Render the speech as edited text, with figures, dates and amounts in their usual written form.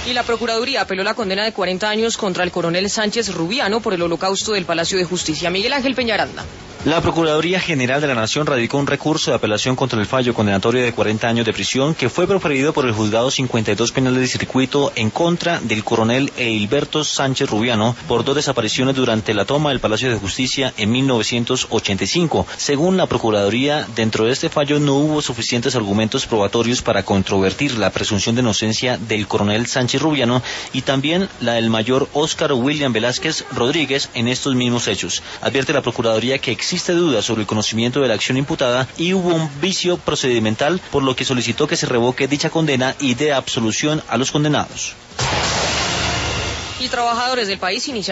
Y la Procuraduría apeló la condena de 40 años contra el coronel Sánchez Rubiano por el holocausto del Palacio de Justicia. Miguel Ángel Peñaranda. La Procuraduría General de la Nación radicó un recurso de apelación contra el fallo condenatorio de 40 años de prisión que fue proferido por el Juzgado 52 Penal de Circuito en contra del coronel Eilberto Sánchez Rubiano por 2 desapariciones durante la toma del Palacio de Justicia en 1985. Según la Procuraduría, dentro de este fallo no hubo suficientes argumentos probatorios para controvertir la presunción de inocencia del coronel Sánchez Rubiano y también la del mayor Óscar William Velázquez Rodríguez en estos mismos hechos. Advierte la Procuraduría que existe dudas sobre el conocimiento de la acción imputada y hubo un vicio procedimental, por lo que solicitó que se revoque dicha condena y dé absolución a los condenados. Y trabajadores del país iniciaron